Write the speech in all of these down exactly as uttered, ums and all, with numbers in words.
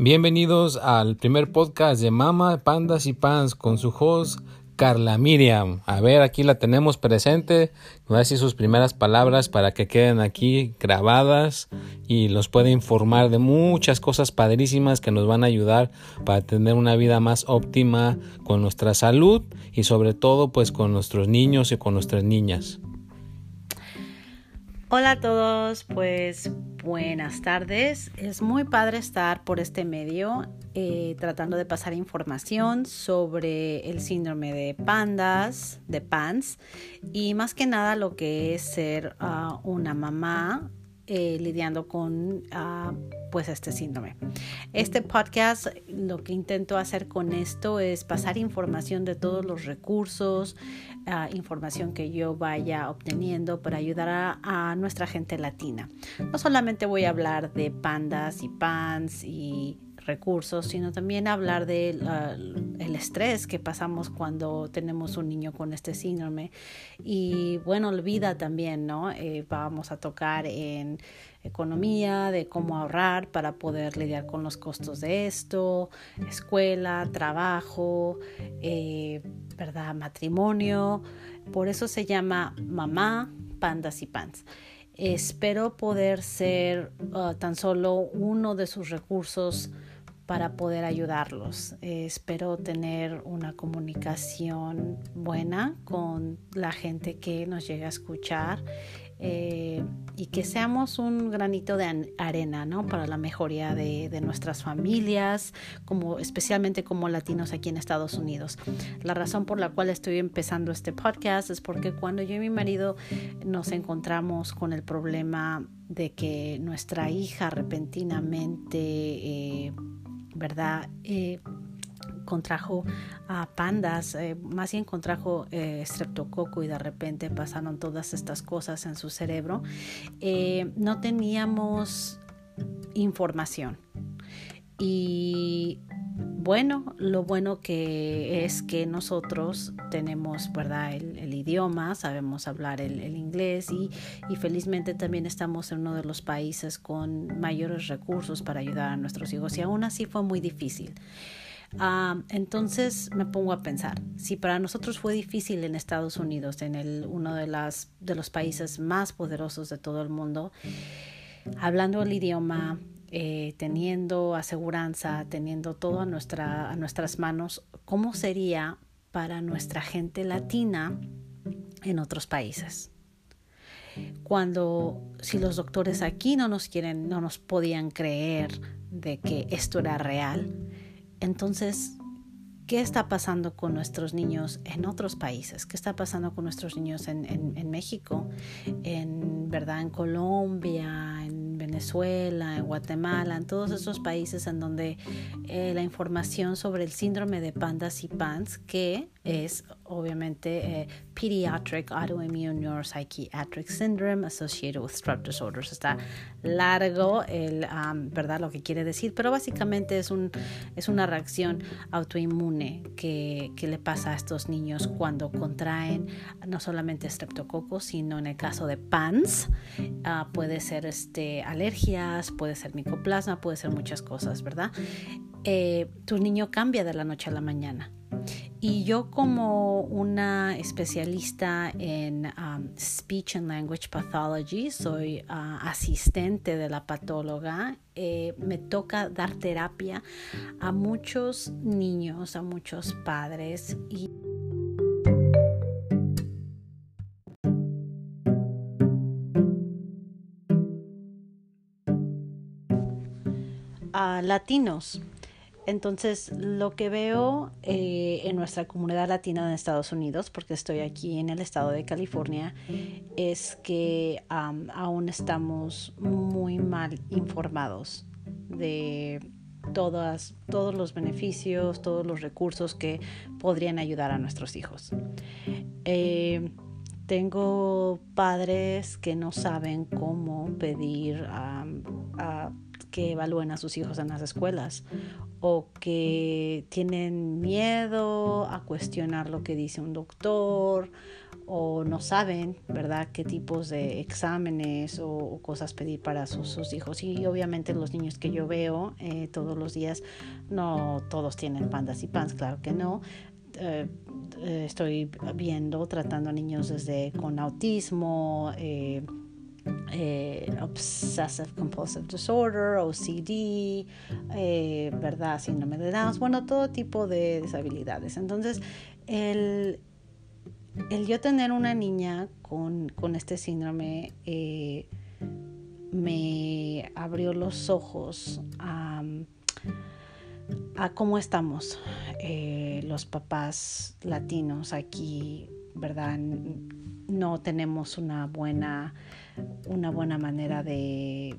Bienvenidos al primer podcast de Mama, Pandas y Pans con su host Carla Miriam. A ver, aquí la tenemos presente. Voy a decir sus primeras palabras para que queden aquí grabadas y los pueda informar de muchas cosas padrísimas que nos van a ayudar para tener una vida más óptima con nuestra salud y sobre todo pues con nuestros niños y con nuestras niñas. Hola a todos, pues buenas tardes. Es muy padre estar por este medio eh, tratando de pasar información sobre el síndrome de pandas, de PANS, y más que nada lo que es ser uh, una mamá eh, lidiando con uh, pues este síndrome. Este podcast, lo que intento hacer con esto es pasar información de todos los recursos, uh, información que yo vaya obteniendo para ayudar a, a nuestra gente latina. No solamente voy a hablar de pandas y pans y recursos, sino también hablar del uh, el estrés que pasamos cuando tenemos un niño con este síndrome y bueno, la vida también, ¿no? Eh, vamos a tocar en economía, de cómo ahorrar para poder lidiar con los costos de esto, escuela, trabajo, eh, ¿verdad? Matrimonio. Por eso se llama Mamá, Pandas y Pans. Espero poder ser uh, tan solo uno de sus recursos para poder ayudarlos. Eh, espero tener una comunicación buena con la gente que nos llega a escuchar eh, y que seamos un granito de arena, ¿no? Para la mejoría de, de nuestras familias, como, especialmente como latinos aquí en Estados Unidos. La razón por la cual estoy empezando este podcast es porque cuando yo y mi marido nos encontramos con el problema de que nuestra hija repentinamente eh, ¿verdad? Eh, contrajo a pandas, eh, más bien contrajo eh, estreptococo y de repente pasaron todas estas cosas en su cerebro. Eh, no teníamos información y bueno, lo bueno que es que nosotros tenemos, ¿verdad? El, el idioma, sabemos hablar el, el inglés y, y felizmente también estamos en uno de los países con mayores recursos para ayudar a nuestros hijos y aún así fue muy difícil. Uh, entonces me pongo a pensar, si para nosotros fue difícil en Estados Unidos, en el, uno de, las, de los países más poderosos de todo el mundo, hablando el idioma, Eh, teniendo aseguranza, teniendo todo a, nuestra, a nuestras manos, ¿cómo sería para nuestra gente latina en otros países? Cuando, si los doctores aquí no nos quieren, no nos podían creer de que esto era real, entonces, ¿qué está pasando con nuestros niños en otros países? ¿Qué está pasando con nuestros niños en, en, en México, en, ¿verdad? En Colombia, en Venezuela, en Guatemala, en todos esos países en donde eh, la información sobre el síndrome de pandas y pans, que es obviamente eh, Pediatric Autoimmune Neuropsychiatric Syndrome Associated with Strep Disorders. Está largo, el, um, ¿verdad? Lo que quiere decir, pero básicamente es, un, es una reacción autoinmune que, que le pasa a estos niños cuando contraen no solamente estreptococos, sino en el caso de PANS, uh, puede ser este, alergias, puede ser micoplasma, puede ser muchas cosas, ¿verdad? Eh, tu niño cambia de la noche a la mañana. Y yo como una especialista en um, Speech and Language Pathology, soy uh, asistente de la patóloga, eh, me toca dar terapia a muchos niños, a muchos padres y a latinos. Entonces, lo que veo eh, en nuestra comunidad latina en Estados Unidos, porque estoy aquí en el estado de California, es que um, aún estamos muy mal informados de todas, todos los beneficios, todos los recursos que podrían ayudar a nuestros hijos. Eh, tengo padres que no saben cómo pedir um, a que evalúen a sus hijos en las escuelas o que tienen miedo a cuestionar lo que dice un doctor o no saben, ¿verdad?, qué tipos de exámenes o, o cosas pedir para sus, sus hijos. Y obviamente los niños que yo veo eh, todos los días, no todos tienen pandas y pans, claro que no. Eh, eh, estoy viendo, tratando a niños desde con autismo, eh, Eh, obsessive compulsive disorder, O C D, eh, ¿verdad?, síndrome de Down, bueno, todo tipo de deshabilidades. Entonces, el, el yo tener una niña con, con este síndrome eh, me abrió los ojos a, a cómo estamos eh, los papás latinos aquí, ¿verdad? No tenemos una buena una buena manera de,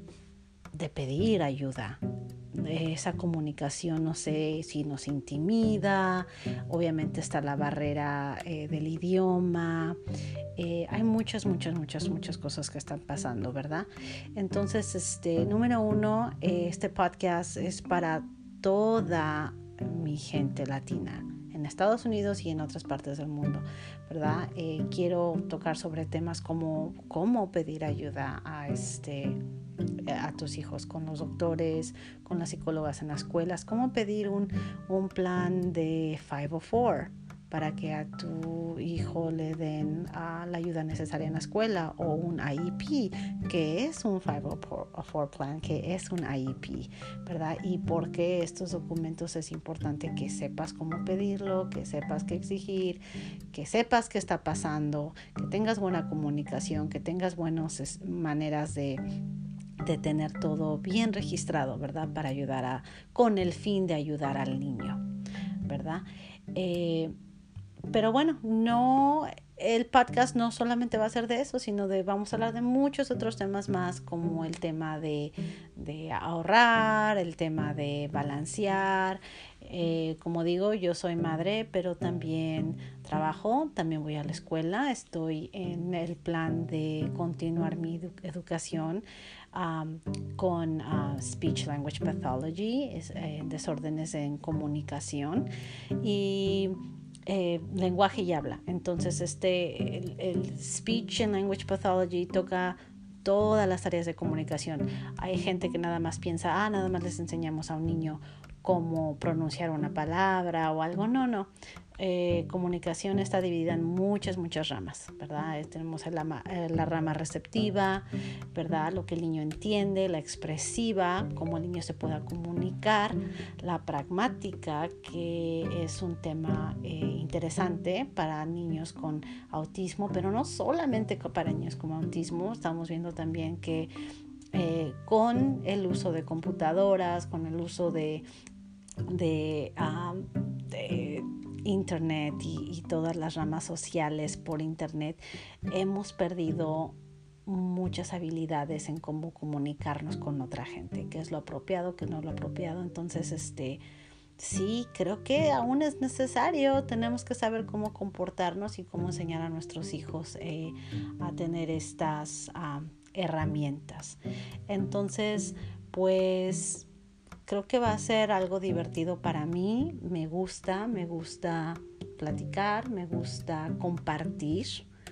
de pedir ayuda. Esa comunicación, no sé si nos intimida, obviamente está la barrera eh, del idioma, eh, hay muchas, muchas, muchas, muchas cosas que están pasando, ¿verdad? Entonces, este, número uno, eh, este podcast es para toda mi gente latina en Estados Unidos y en otras partes del mundo, ¿verdad? Eh, quiero tocar sobre temas como cómo pedir ayuda a, este, a tus hijos, con los doctores, con las psicólogas en las escuelas, cómo pedir un, un plan de quinientos cuatro para que a tu hijo le den uh, la ayuda necesaria en la escuela, o un I E P, que es un quinientos cuatro plan, que es un I E P, ¿verdad? Y por qué estos documentos es importante que sepas cómo pedirlo, que sepas qué exigir, que sepas qué está pasando, que tengas buena comunicación, que tengas buenas maneras de de tener todo bien registrado, ¿verdad? Para ayudar a, con el fin de ayudar al niño, ¿verdad? Eh, Pero bueno, no, el podcast no solamente va a ser de eso, sino de vamos a hablar de muchos otros temas más, como el tema de, de ahorrar, el tema de balancear. Eh, como digo, yo soy madre, pero también trabajo, también voy a la escuela, estoy en el plan de continuar mi edu- educación um, con uh, Speech Language Pathology, es, eh, desórdenes en comunicación, y Eh, lenguaje y habla. Entonces, este, el, el Speech and Language Pathology toca todas las áreas de comunicación. Hay gente que nada más piensa, ah, nada más les enseñamos a un niño cómo pronunciar una palabra o algo. No, no. Eh, comunicación está dividida en muchas, muchas ramas, ¿verdad? Eh, tenemos la, eh, la rama receptiva, ¿verdad? Lo que el niño entiende, la expresiva, cómo el niño se pueda comunicar, la pragmática, que es un tema eh, interesante para niños con autismo, pero no solamente para niños con autismo. Estamos viendo también que eh, con el uso de computadoras, con el uso de, de, um, de internet y, y todas las ramas sociales por internet, hemos perdido muchas habilidades en cómo comunicarnos con otra gente, qué es lo apropiado, qué no es lo apropiado. Entonces, este, sí, creo que aún es necesario, tenemos que saber cómo comportarnos y cómo enseñar a nuestros hijos eh, a tener estas uh, herramientas. Entonces, pues creo que va a ser algo divertido para mí. Me gusta, me gusta platicar, me gusta compartir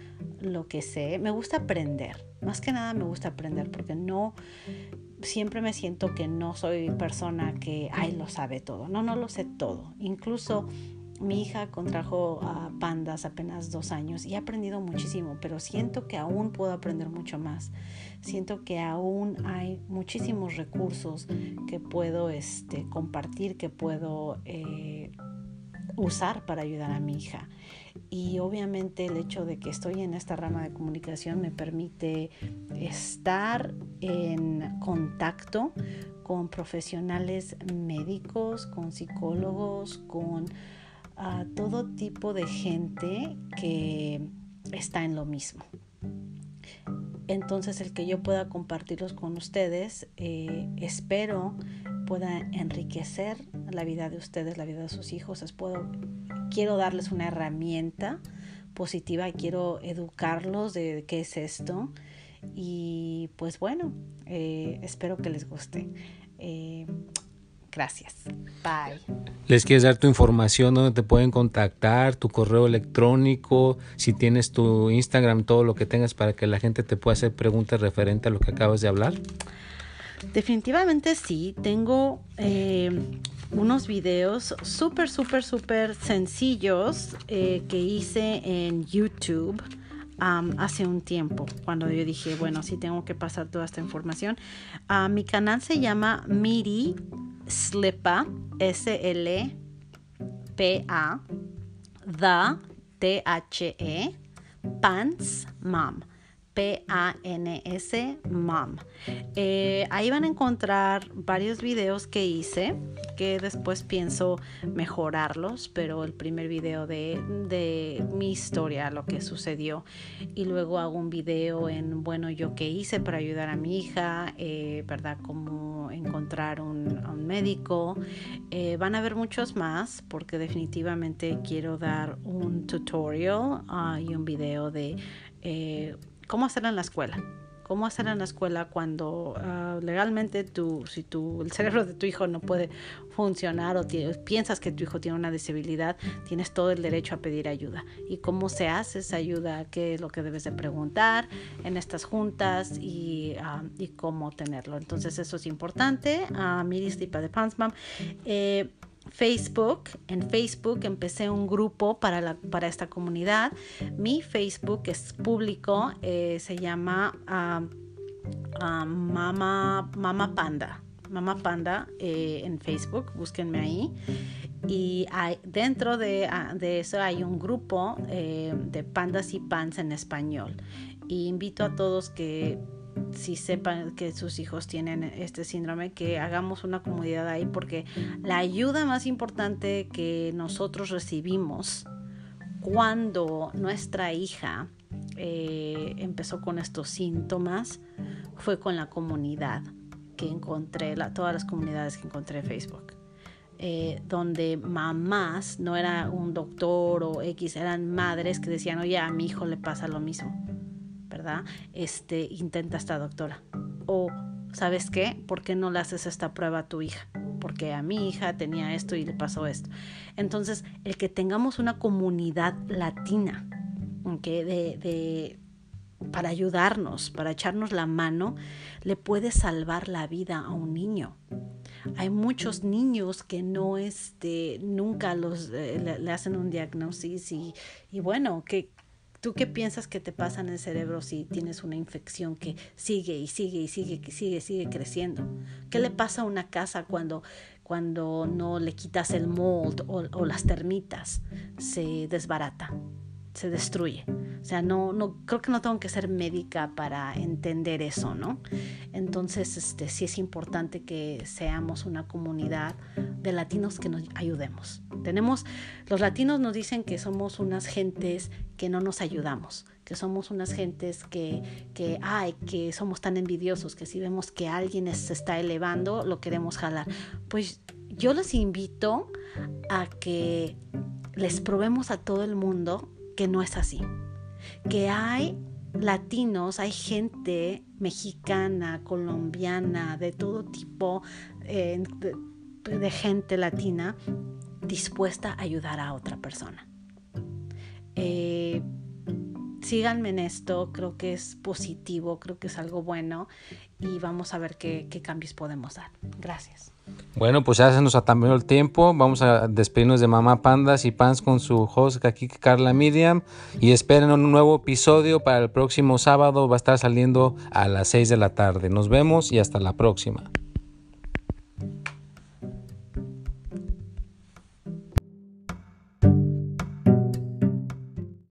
lo que sé, me gusta aprender. Más que nada me gusta aprender, porque no, siempre me siento que no soy persona que, ay, lo sabe todo. No, no lo sé todo. Incluso mi hija contrajo uh, pandas apenas dos años y he aprendido muchísimo, pero siento que aún puedo aprender mucho más. Siento que aún hay muchísimos recursos que puedo este, compartir, que puedo eh, usar para ayudar a mi hija. Y obviamente el hecho de que estoy en esta rama de comunicación me permite estar en contacto con profesionales médicos, con psicólogos, con a todo tipo de gente que está en lo mismo. Entonces, el que yo pueda compartirlos con ustedes, eh, espero pueda enriquecer la vida de ustedes, la vida de sus hijos. Les puedo, quiero darles una herramienta positiva y quiero educarlos de qué es esto. Y pues bueno, eh, espero que les guste. Eh, Gracias. Bye. ¿Les quieres dar tu información, donde te pueden contactar, tu correo electrónico, si tienes tu Instagram, todo lo que tengas para que la gente te pueda hacer preguntas referente a lo que acabas de hablar? Definitivamente sí. Tengo eh, unos videos súper, súper, súper sencillos eh, que hice en YouTube um, hace un tiempo, cuando yo dije, bueno, sí tengo que pasar toda esta información. Uh, mi canal se llama Miri Slipa, S L P A, The, T H E, Pants Mom, P A N S, Mom. Eh, ahí van a encontrar varios videos que hice, que después pienso mejorarlos, pero el primer video de, de mi historia, lo que sucedió, y luego hago un video en, bueno, yo qué hice para ayudar a mi hija, eh, ¿verdad? Cómo encontrar un, un médico. Eh, van a ver muchos más, porque definitivamente quiero dar un tutorial uh, y un video de eh, cómo hacerlo en la escuela. Cómo hacerlo en la escuela cuando uh, legalmente tú, si tú, el cerebro de tu hijo no puede funcionar o t- piensas que tu hijo tiene una disabilidad, tienes todo el derecho a pedir ayuda. Y cómo se hace esa ayuda, qué es lo que debes de preguntar en estas juntas y, uh, y cómo tenerlo. Entonces eso es importante. Uh, Miri Slipa de Pants Mom. Eh, Facebook, en Facebook empecé un grupo para, la, para esta comunidad. Mi Facebook es público, eh, se llama uh, uh, Mama, Mama Panda. Mama Panda eh, en Facebook, búsquenme ahí. Y hay, dentro de, uh, de eso hay un grupo eh, de pandas y pants en español. Y invito a todos que, si sepan que sus hijos tienen este síndrome, que hagamos una comunidad ahí, porque la ayuda más importante que nosotros recibimos cuando nuestra hija eh, empezó con estos síntomas fue con la comunidad que encontré, la, todas las comunidades que encontré en Facebook. Eh, donde mamás, no era un doctor o X, eran madres que decían, oye, a mi hijo le pasa lo mismo, ¿verdad? Este, intenta esta doctora. O, ¿sabes qué? ¿Por qué no le haces esta prueba a tu hija? Porque a mi hija tenía esto y le pasó esto. Entonces, el que tengamos una comunidad latina, ¿okay? de, de, para ayudarnos, para echarnos la mano, le puede salvar la vida a un niño. Hay muchos niños que no, este, nunca los, eh, le, le hacen un diagnóstico y, y bueno, que ¿tú qué piensas que te pasa en el cerebro si tienes una infección que sigue y sigue y sigue, que sigue, sigue creciendo? ¿Qué le pasa a una casa cuando, cuando no le quitas el mold o, o las termitas? Se desbarata, se destruye. O sea, no, no, creo que no tengo que ser médica para entender eso, ¿no? Entonces, este, sí es importante que seamos una comunidad de latinos que nos ayudemos. Tenemos, los latinos nos dicen que somos unas gentes que no nos ayudamos, que somos unas gentes que, que, ay, que somos tan envidiosos, que si vemos que alguien se está elevando, lo queremos jalar. Pues yo les invito a que les probemos a todo el mundo que no es así. Que hay latinos, hay gente mexicana, colombiana, de todo tipo eh, de, de gente latina dispuesta a ayudar a otra persona. Eh, síganme en esto, creo que es positivo, creo que es algo bueno y vamos a ver qué, qué cambios podemos dar. Gracias. Bueno, pues ya se nos ha terminado el tiempo. Vamos a despedirnos de Mamá Pandas y Pants con su host aquí, Carla Miriam, y esperen un nuevo episodio para el próximo sábado. Va a estar saliendo a las seis de la tarde. Nos vemos y hasta la próxima.